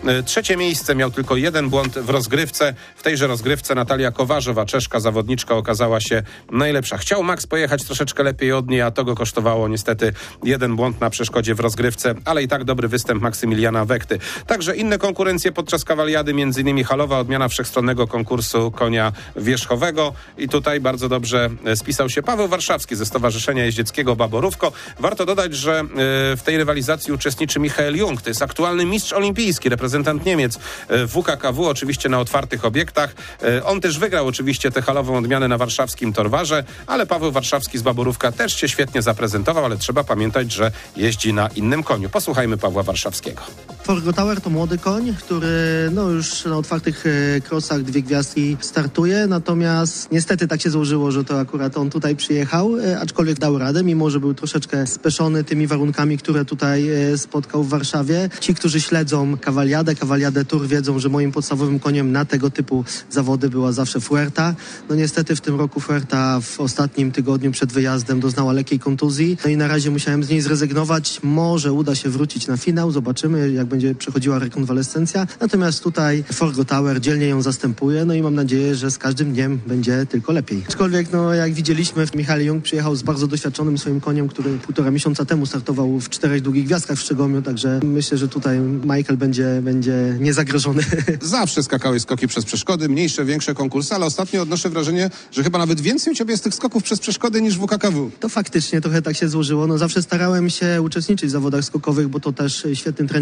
3. miejsce. Miał tylko 1 błąd w rozgrywce. W tejże rozgrywce Natalia Kowarzowa, czeszka zawodniczka, okazała się najlepsza. Chciał Max pojechać troszeczkę lepiej od niej, a to go kosztowało niestety 1 błąd na przeszkodzie w rozgrywce, ale i tak dobry występ Maksymiliana Wechty. Także inne konkurencje podczas kawaliady, m.in. halowa odmiana wszechstronnego konkursu konia wierzchowego, i tutaj bardzo dobrze spisał się Paweł Warszawski ze Stowarzyszenia Jeździeckiego Baborówko. Warto dodać, że w tej rywalizacji uczestniczy Michael Jung, to jest aktualny mistrz olimpijski, reprezentant Niemiec w WKKW, oczywiście na otwartych obiektach. On też wygrał oczywiście tę halową odmianę na warszawskim Torwarze, ale Paweł Warszawski z Baborówka też się świetnie zaprezentował, ale trzeba pamiętać, że jeździ na innym koniu. Posłuchajmy Pawła Warszawskiego. Forgo Tower to młody koń, który już na otwartych crossach 2 gwiazdki startuje, natomiast niestety tak się złożyło, że to akurat on tutaj przyjechał, aczkolwiek dał radę, mimo że był troszeczkę speszony tymi warunkami, które tutaj spotkał w Warszawie. Ci, którzy śledzą Kawaliadę Tour, wiedzą, że moim podstawowym koniem na tego typu zawody była zawsze Fuerta. No niestety w tym roku Fuerta w ostatnim tygodniu przed wyjazdem doznała lekkiej kontuzji, no i na razie musiałem z niej zrezygnować. Może uda się wrócić na finał, zobaczymy, jak będzie przechodziła rekonwalescencja. Natomiast tutaj Forgo Tower dzielnie ją zastępuje, no i mam nadzieję, że z każdym dniem będzie tylko lepiej. Aczkolwiek, jak widzieliśmy, Michał Jung przyjechał z bardzo doświadczonym swoim koniem, który 1,5 miesiąca temu startował w 4 długich gwiazdkach w Szczegomiu, także myślę, że tutaj Michael będzie niezagrożony. Zawsze skakałeś skoki przez przeszkody, mniejsze, większe konkursy, ale ostatnio odnoszę wrażenie, że chyba nawet więcej u ciebie jest tych skoków przez przeszkody niż w WKKW. To faktycznie trochę tak się złożyło. Zawsze starałem się uczestniczyć w zawodach skokowych, bo to też świetny trening dla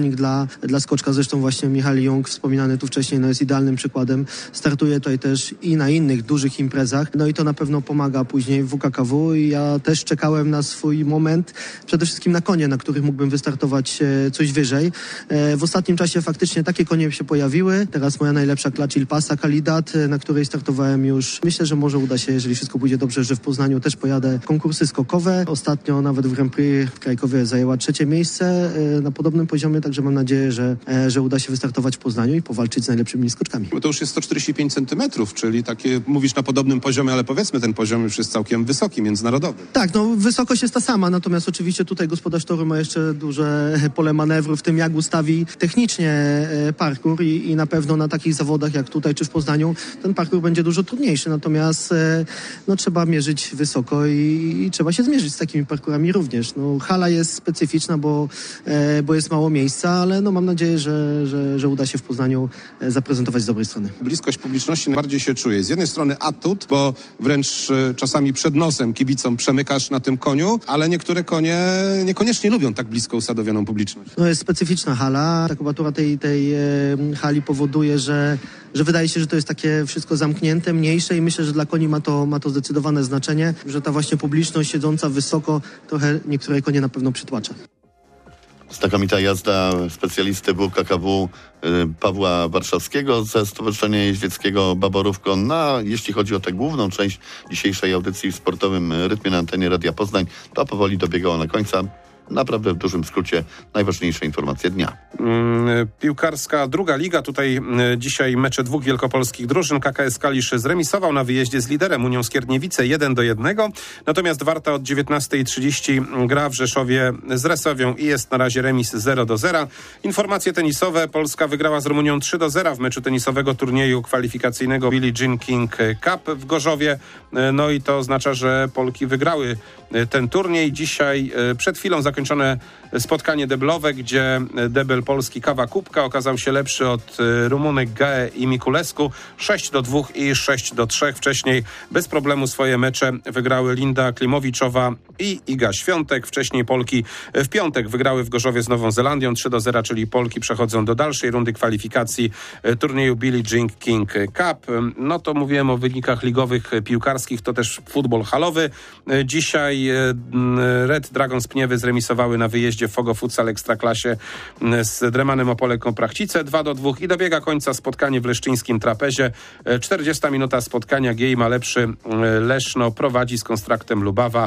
dla skoczka. Zresztą właśnie Michał Jung, wspominany tu wcześniej, jest idealnym przykładem. Startuje tutaj też i na innych dużych imprezach. I to na pewno pomaga później w WKKW i ja też czekałem na swój moment, przede wszystkim na konie, na których mógłbym wystartować coś wyżej. W ostatnim czasie faktycznie takie konie się pojawiły. Teraz moja najlepsza klacz Il Pasa Kalidat, na której startowałem już. Myślę, że może uda się, jeżeli wszystko pójdzie dobrze, że w Poznaniu też pojadę konkursy skokowe. Ostatnio nawet w Grand Prix w Krajkowie zajęła 3. miejsce na podobnym poziomie, także mam nadzieję, że uda się wystartować w Poznaniu i powalczyć z najlepszymi skoczkami. To już jest 145 centymetrów, czyli takie, mówisz na podobnym poziomie, ale powiedzmy, ten poziom już jest całkiem wysoki, międzynarodowy. Tak, wysokość jest ta sama, natomiast oczywiście tutaj gospodarz toru ma jeszcze duże pole manewru w tym, jak ustawi technicznie parkour i na pewno na takich zawodach jak tutaj czy w Poznaniu ten parkour będzie dużo trudniejszy, natomiast trzeba mierzyć wysoko i trzeba się zmierzyć z takimi parkurami również. Hala jest specyficzna, bo jest mało miejsca, ale mam nadzieję, że uda się w Poznaniu zaprezentować z dobrej strony. Bliskość publiczności najbardziej się czuje. Z jednej strony atut, bo wręcz czasami przed nosem kibicom przemykasz na tym koniu, ale niektóre konie niekoniecznie lubią tak blisko usadowioną publiczność. Jest specyficzna hala. Ta kubatura tej hali powoduje, że wydaje się, że to jest takie wszystko zamknięte, mniejsze i myślę, że dla koni ma to zdecydowane znaczenie, że ta właśnie publiczność siedząca wysoko trochę niektóre konie na pewno przytłacza. Znakomita jazda specjalisty WKKW Pawła Warszawskiego ze Stowarzyszenia Jeździeckiego Baborówko. Jeśli chodzi o tę główną część dzisiejszej audycji w sportowym rytmie na antenie Radia Poznań, to powoli dobiegała na końca. Naprawdę w dużym skrócie najważniejsze informacje dnia. Piłkarska druga liga. Tutaj dzisiaj mecze dwóch wielkopolskich drużyn. KKS Kalisz zremisował na wyjeździe z liderem Unią Skierniewice 1-1. Natomiast Warta od 19:30 gra w Rzeszowie z Resowią i jest na razie remis 0-0. Informacje tenisowe. Polska wygrała z Rumunią 3-0 w meczu tenisowego turnieju kwalifikacyjnego Billie Jean King Cup w Gorzowie. I to oznacza, że Polki wygrały ten turniej. Dzisiaj przed chwilą zakończone spotkanie deblowe, gdzie debel polski Kawa Kubka okazał się lepszy od Rumunek Gae i Mikulescu 6-2 i 6-3. Wcześniej bez problemu swoje mecze wygrały Linda Klimowiczowa i Iga Świątek. Wcześniej Polki w piątek wygrały w Gorzowie z Nową Zelandią 3-0, czyli Polki przechodzą do dalszej rundy kwalifikacji turnieju Billie Jean King Cup. To mówiłem o wynikach ligowych piłkarskich, to też futbol halowy. Dzisiaj Red Dragons Pniewy zremisowały na wyjeździe w Fogo Futsal Ekstraklasie z Dremanem Opole Koprachcice 2-2 i dobiega końca spotkanie w leszczyńskim Trapezie. 40 minuta spotkania. GEI ma lepszy. Leszno prowadzi z Konstraktem Lubawa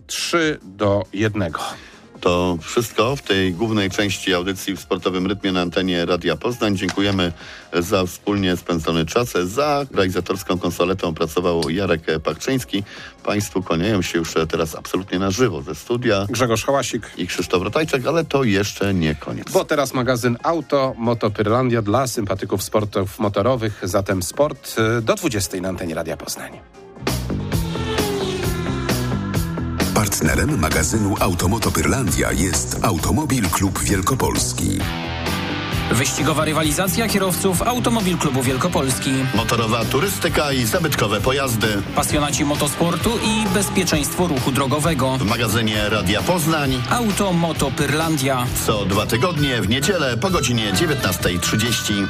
3-1. To wszystko w tej głównej części audycji w sportowym rytmie na antenie Radia Poznań. Dziękujemy za wspólnie spędzony czas. Za realizatorską konsoletą pracował Jarek Pachczyński. Państwu kłaniają się już teraz absolutnie na żywo ze studia Grzegorz Hałasik i Krzysztof Ratajczak, ale to jeszcze nie koniec. Bo teraz magazyn Auto Moto Pyrlandia dla sympatyków sportów motorowych. Zatem sport do 20 na antenie Radia Poznań. Partnerem magazynu Automoto Pyrlandia jest Automobil Klub Wielkopolski. Wyścigowa rywalizacja kierowców Automobil Klubu Wielkopolski. Motorowa turystyka i zabytkowe pojazdy. Pasjonaci motosportu i bezpieczeństwo ruchu drogowego. W magazynie Radia Poznań Auto Moto Pyrlandia. Co 2 tygodnie w niedzielę po godzinie 19:30.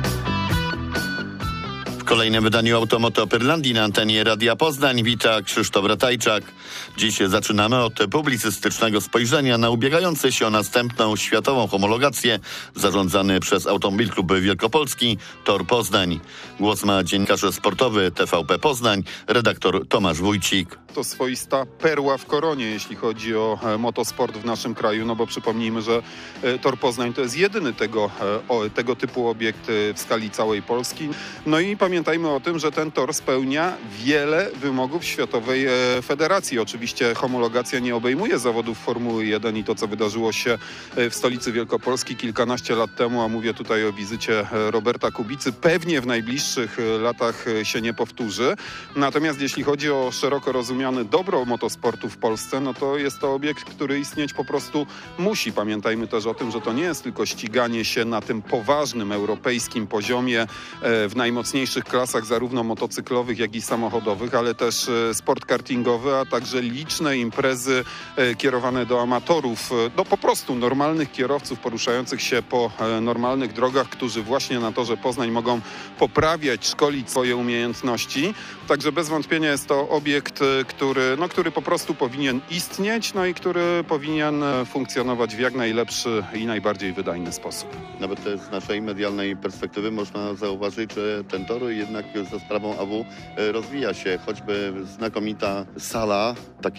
W kolejnym wydaniu Automoto Pyrlandii na antenie Radia Poznań wita Krzysztof Ratajczak. Dziś zaczynamy od publicystycznego spojrzenia na ubiegający się o następną światową homologację zarządzany przez Automobil Klub Wielkopolski Tor Poznań. Głos ma dziennikarz sportowy TVP Poznań, redaktor Tomasz Wójcik. To swoista perła w koronie, jeśli chodzi o motosport w naszym kraju, bo przypomnijmy, że Tor Poznań to jest jedyny tego typu obiekt w skali całej Polski. I pamiętajmy o tym, że ten tor spełnia wiele wymogów Światowej Federacji. Oczywiście homologacja nie obejmuje zawodów Formuły 1 i to, co wydarzyło się w stolicy Wielkopolski kilkanaście lat temu, a mówię tutaj o wizycie Roberta Kubicy, pewnie w najbliższych latach się nie powtórzy. Natomiast jeśli chodzi o szeroko rozumiane dobro motosportu w Polsce, to jest to obiekt, który istnieć po prostu musi. Pamiętajmy też o tym, że to nie jest tylko ściganie się na tym poważnym europejskim poziomie w najmocniejszych najwyższych klasach, zarówno motocyklowych, jak i samochodowych, ale też sport kartingowy, a także liczne imprezy kierowane do amatorów, do po prostu normalnych kierowców poruszających się po normalnych drogach, którzy właśnie na torze Poznań mogą poprawiać, szkolić swoje umiejętności. Także bez wątpienia jest to obiekt, który po prostu powinien istnieć, no i który powinien funkcjonować w jak najlepszy i najbardziej wydajny sposób. Nawet z naszej medialnej perspektywy można zauważyć, że ten tor jednak za sprawą AW rozwija się. Choćby znakomita sala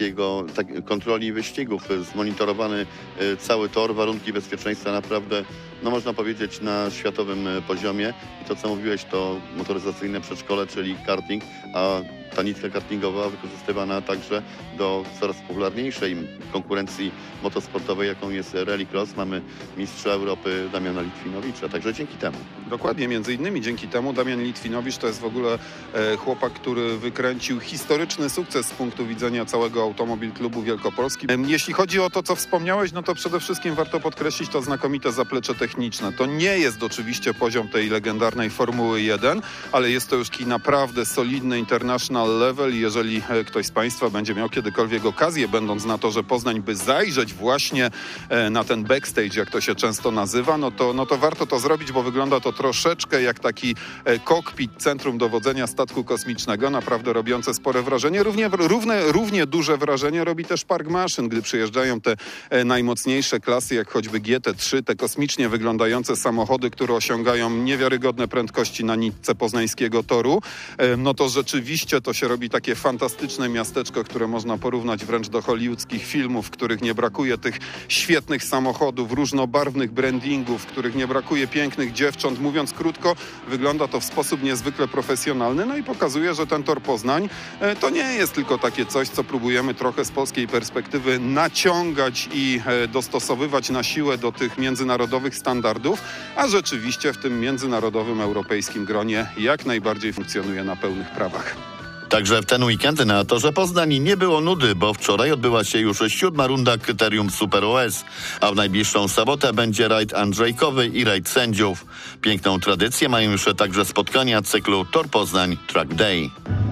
kontroli wyścigów, zmonitorowany cały tor, warunki bezpieczeństwa naprawdę, można powiedzieć, na światowym poziomie. I to, co mówiłeś, to motoryzacyjne przedszkole, czyli karting, a ta nitka kartingowa wykorzystywana także do coraz popularniejszej konkurencji motosportowej, jaką jest Rallycross. Mamy mistrza Europy Damiana Litwinowicza, także dzięki temu. Dokładnie, między innymi dzięki temu. Damian Litwinowicz to jest w ogóle chłopak, który wykręcił historyczny sukces z punktu widzenia całego Automobil Klubu Wielkopolski. Jeśli chodzi o to, co wspomniałeś, no to przede wszystkim warto podkreślić to znakomite zaplecze techniczne. To nie jest oczywiście poziom tej legendarnej Formuły 1, ale jest to już naprawdę solidny international level. Jeżeli ktoś z Państwa będzie miał kiedykolwiek okazję, będąc na torze Poznań, by zajrzeć właśnie na ten backstage, jak to się często nazywa, no to warto to zrobić, bo wygląda to troszeczkę jak taki kokpit centrum dowodzenia statku kosmicznego, naprawdę robiące spore wrażenie. Równie duże wrażenie robi też park maszyn, gdy przyjeżdżają te najmocniejsze klasy, jak choćby GT3, te kosmicznie wyglądające samochody, które osiągają niewiarygodne prędkości na nitce poznańskiego toru. No to rzeczywiście to się robi takie fantastyczne miasteczko, które można porównać wręcz do hollywoodzkich filmów, w których nie brakuje tych świetnych samochodów, różnobarwnych brandingów, w których nie brakuje pięknych dziewcząt. Mówiąc krótko, wygląda to w sposób niezwykle profesjonalny, no i pokazuje, że ten tor Poznań to nie jest tylko takie coś, co próbujemy trochę z polskiej perspektywy naciągać i dostosowywać na siłę do tych międzynarodowych standardów, a rzeczywiście w tym międzynarodowym europejskim gronie jak najbardziej funkcjonuje na pełnych prawach. Także w ten weekend na torze Poznań nie było nudy, bo wczoraj odbyła się już 7. runda kryterium Super OS, a w najbliższą sobotę będzie rajd andrzejkowy i rajd sędziów. Piękną tradycję mają już także spotkania cyklu Tor Poznań Track Day.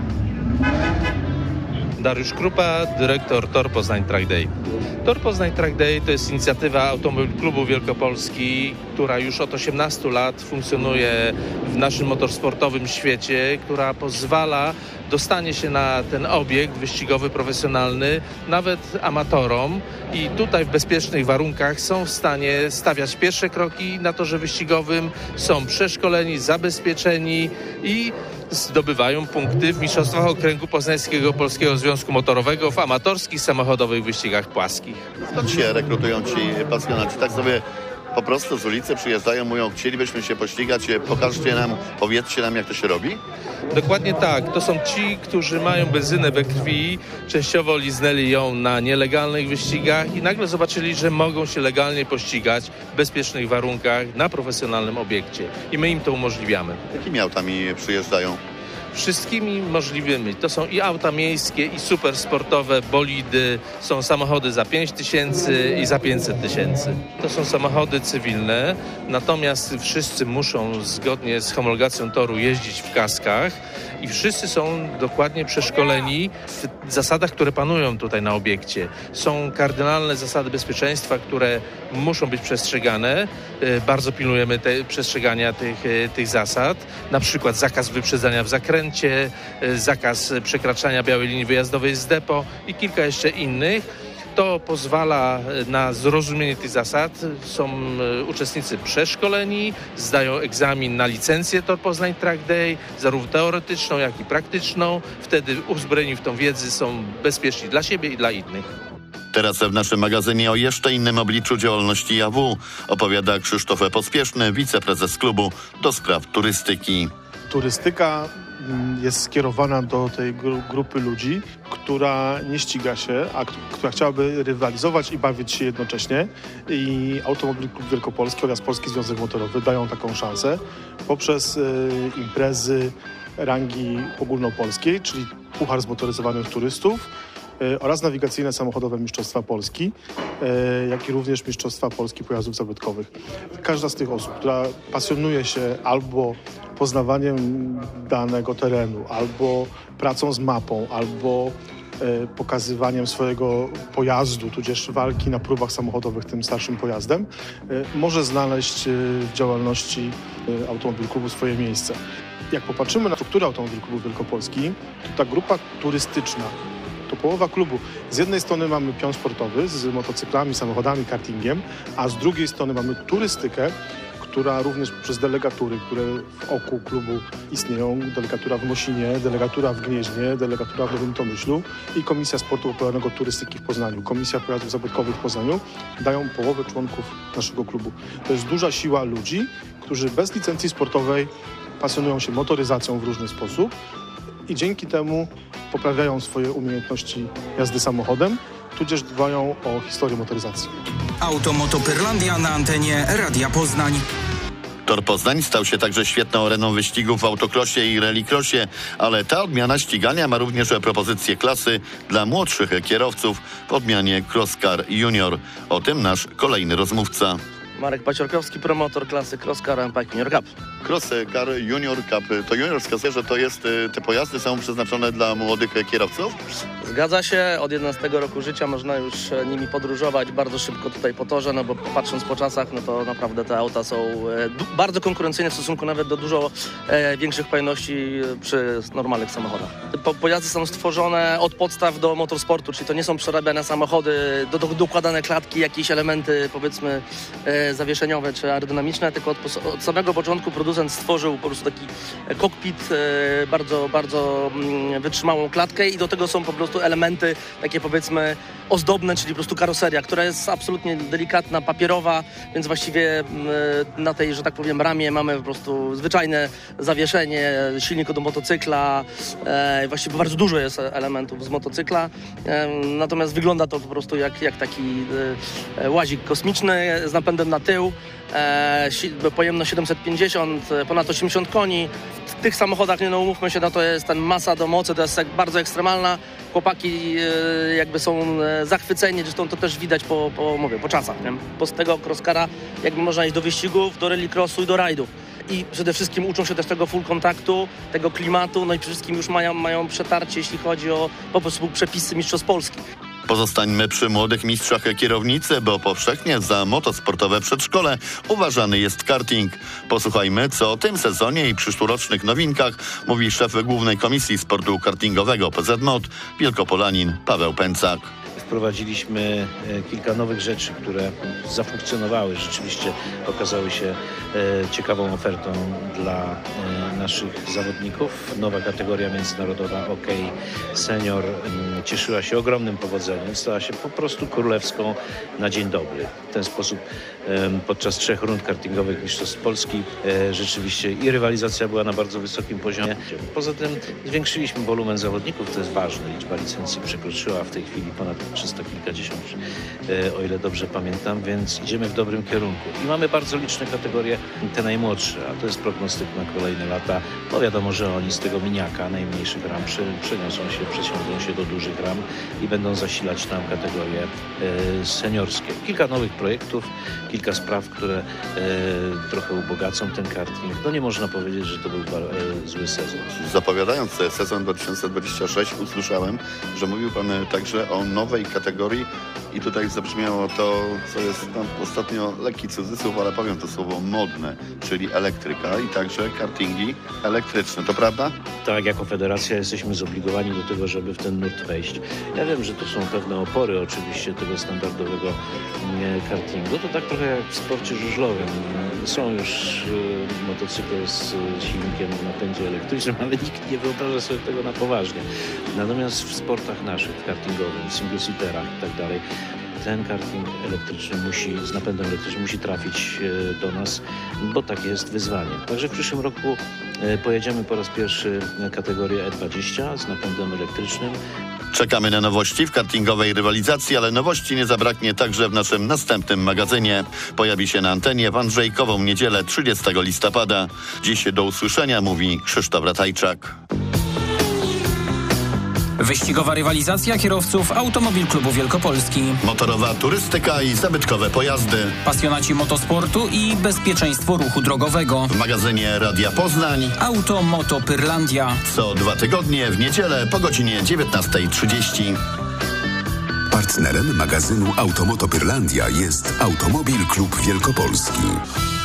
Dariusz Krupa, dyrektor Tor Poznań Track Day. Tor Poznań Track Day to jest inicjatywa Automobil Klubu Wielkopolski, która już od 18 lat funkcjonuje w naszym motorsportowym świecie, która pozwala dostanie się na ten obiekt wyścigowy, profesjonalny, nawet amatorom i tutaj w bezpiecznych warunkach są w stanie stawiać pierwsze kroki na torze wyścigowym, są przeszkoleni, zabezpieczeni i zdobywają punkty w Mistrzostwach Okręgu Poznańskiego Polskiego Związku Motorowego w amatorskich samochodowych wyścigach płaskich. Skąd się rekrutują ci pasjonaci? Tak sobie po prostu z ulicy przyjeżdżają, mówią, chcielibyśmy się pościgać, pokażcie nam, powiedzcie nam, jak to się robi? Dokładnie tak. To są ci, którzy mają benzynę we krwi, częściowo liznęli ją na nielegalnych wyścigach i nagle zobaczyli, że mogą się legalnie pościgać w bezpiecznych warunkach na profesjonalnym obiekcie. I my im to umożliwiamy. Jakimi autami przyjeżdżają? Wszystkimi możliwymi. To są i auta miejskie, i super sportowe, bolidy, są samochody za 5 000 i za 500 000. To są samochody cywilne, natomiast wszyscy muszą zgodnie z homologacją toru jeździć w kaskach i wszyscy są dokładnie przeszkoleni w zasadach, które panują tutaj na obiekcie. Są kardynalne zasady bezpieczeństwa, które muszą być przestrzegane. Bardzo pilnujemy przestrzegania tych zasad. Na przykład zakaz wyprzedzania w zakręcie, zakaz przekraczania białej linii wyjazdowej z depo i kilka jeszcze innych. To pozwala na zrozumienie tych zasad. Są uczestnicy przeszkoleni, zdają egzamin na licencję Tor Poznań Track Day, zarówno teoretyczną, jak i praktyczną. Wtedy uzbrojeni w tą wiedzę są bezpieczni dla siebie i dla innych. Teraz w naszym magazynie o jeszcze innym obliczu działalności AW opowiada Krzysztof Pospieszny, wiceprezes klubu do spraw turystyki. Turystyka jest skierowana do tej grupy ludzi, która nie ściga się, a która chciałaby rywalizować i bawić się jednocześnie. I Automobil Klub Wielkopolski oraz Polski Związek Motorowy dają taką szansę poprzez imprezy rangi ogólnopolskiej, czyli Puchar Zmotoryzowanych Turystów, oraz nawigacyjne samochodowe Mistrzostwa Polski, jak i również Mistrzostwa Polski pojazdów zabytkowych. Każda z tych osób, która pasjonuje się albo poznawaniem danego terenu, albo pracą z mapą, albo pokazywaniem swojego pojazdu, tudzież walki na próbach samochodowych tym starszym pojazdem, może znaleźć w działalności Automobil Klubu swoje miejsce. Jak popatrzymy na strukturę Automobil Klubu Wielkopolski, to ta grupa turystyczna, to połowa klubu. Z jednej strony mamy pion sportowy z motocyklami, samochodami, kartingiem, a z drugiej strony mamy turystykę, która również przez delegatury, które w oku klubu istnieją, delegatura w Mosinie, delegatura w Gnieźnie, delegatura w Nowym Tomyślu i Komisja Sportu Popularnego Turystyki w Poznaniu, Komisja Pojazdów Zabytkowych w Poznaniu, dają połowę członków naszego klubu. To jest duża siła ludzi, którzy bez licencji sportowej pasjonują się motoryzacją w różny sposób i dzięki temu poprawiają swoje umiejętności jazdy samochodem, tudzież dbają o historię motoryzacji. Automoto Pyrlandia na antenie Radia Poznań. Tor Poznań stał się także świetną areną wyścigów w autokrosie i rallycrossie, ale ta odmiana ścigania ma również propozycję klasy dla młodszych kierowców w odmianie Cross Car Junior. O tym nasz kolejny rozmówca. Marek Paciorkowski, promotor klasy Cross Car Impact Junior Cup. Cross Car Junior Cup to juniorska seria, że to jest, te pojazdy są przeznaczone dla młodych kierowców? Zgadza się, od 11 roku życia można już nimi podróżować bardzo szybko tutaj po torze, no bo patrząc po czasach, no to naprawdę te auta są bardzo konkurencyjne w stosunku nawet do dużo większych pojemności przy normalnych samochodach. Pojazdy są stworzone od podstaw do motorsportu, czyli to nie są przerabiane samochody, dokładane klatki, jakieś elementy powiedzmy zawieszeniowe czy aerodynamiczne, tylko od samego początku producent stworzył po prostu taki kokpit, bardzo, bardzo wytrzymałą klatkę i do tego są po prostu elementy takie powiedzmy ozdobne, czyli po prostu karoseria, która jest absolutnie delikatna, papierowa, więc właściwie na tej, że tak powiem, ramie mamy po prostu zwyczajne zawieszenie, silnik od motocykla, właściwie bardzo dużo jest elementów z motocykla, natomiast wygląda to po prostu jak taki łazik kosmiczny z napędem na tył, pojemność 750, ponad 80 koni. W tych samochodach, nie no umówmy się, no to jest ten masa do mocy, to jest bardzo ekstremalna. Chłopaki jakby są zachwyceni, zresztą to też widać po czasach, nie? Po z tego crosscara jakby można iść do wyścigów, do rallycrossu i do rajdów. I przede wszystkim uczą się też tego full kontaktu, tego klimatu, no i przede wszystkim już mają przetarcie, jeśli chodzi o po prostu przepisy mistrzostw Polski. Pozostańmy przy młodych mistrzach kierownicy, bo powszechnie za motosportowe przedszkole uważany jest karting. Posłuchajmy, co o tym sezonie i przyszłorocznych nowinkach mówi szef Głównej Komisji Sportu Kartingowego PZMOT, wielkopolanin Paweł Pęcak. Wprowadziliśmy kilka nowych rzeczy, które zafunkcjonowały, rzeczywiście okazały się ciekawą ofertą dla naszych zawodników. Nowa kategoria międzynarodowa OK Senior cieszyła się ogromnym powodzeniem, stała się po prostu królewską na dzień dobry. W ten sposób podczas 3 rund kartingowych Mistrzostw Polski rzeczywiście i rywalizacja była na bardzo wysokim poziomie. Poza tym zwiększyliśmy wolumen zawodników, to jest ważne. Liczba licencji przekroczyła w tej chwili ponad 300 kilkadziesiąt, o ile dobrze pamiętam, więc idziemy w dobrym kierunku. I mamy bardzo liczne kategorie, te najmłodsze, a to jest prognostyk na kolejne lata. No wiadomo, że oni z tego miniaka, najmniejszych ram, przesiądą się do dużych ram i będą zasilać tam kategorie seniorskie. Kilka nowych projektów, kilka spraw, które trochę ubogacą ten karting. No nie można powiedzieć, że to był zły sezon. Zapowiadając sezon 2026 usłyszałem, że mówił pan także o nowej kategorii i tutaj zabrzmiało to, co jest tam ostatnio lekki cudzysłów, ale powiem to słowo modne, czyli elektryka i także kartingi elektryczne. To prawda? Tak, jako federacja jesteśmy zobligowani do tego, żeby w ten nurt wejść. Ja wiem, że to są pewne opory oczywiście tego standardowego kartingu. To tak trochę jak w sporcie żużlowym. Są już motocykle z silnikiem w napędzie elektrycznym, ale nikt nie wyobraża sobie tego na poważnie. Natomiast w sportach naszych, w kartingowym, w single-seaterach i tak dalej, ten karting elektryczny z napędem elektrycznym musi trafić do nas, bo takie jest wyzwanie. Także w przyszłym roku pojedziemy po raz pierwszy kategorię E20 z napędem elektrycznym. Czekamy na nowości w kartingowej rywalizacji, ale nowości nie zabraknie także w naszym następnym magazynie. Pojawi się na antenie w Andrzejkową niedzielę 30 listopada. Dziś do usłyszenia mówi Krzysztof Ratajczak. Wyścigowa rywalizacja kierowców Automobil Klubu Wielkopolski. Motorowa turystyka i zabytkowe pojazdy. Pasjonaci motosportu i bezpieczeństwo ruchu drogowego. W magazynie Radia Poznań Auto Moto Pyrlandia. Co 2 tygodnie w niedzielę po godzinie 19:30. Partnerem magazynu Automoto Pyrlandia jest Automobil Klub Wielkopolski.